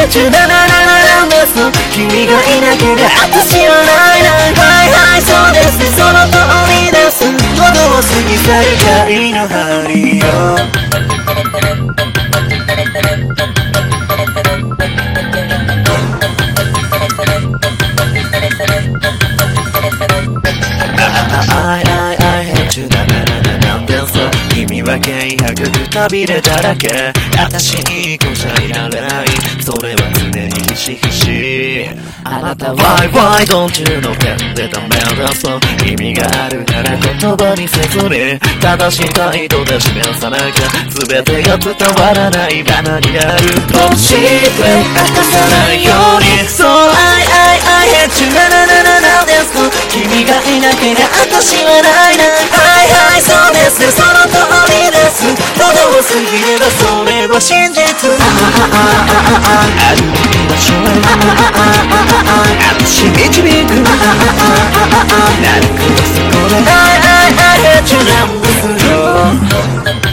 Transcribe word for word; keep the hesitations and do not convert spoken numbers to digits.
hate you なななななんです君がいなけりゃ私はないなはいはいそうですねその通りです窓を過ぎ去る光の針よI, I, I hate you なななななんです君は軽薄くたびれだらけ私にこしゃいられないそれは常にひしひしあなた Why, why don't you know ペンでダメです意味があるなら言葉にせずに正しい態度で示さなきゃ全てが伝わらないままになるもし明かさないように So I, I, I hate you なななななんです君がいなけりゃ私はないなはいはいそうですねその通りです喉を過ぎればそれは真実あるべき場所へ私導くなるくらそこで I, I, I hate you なんですよ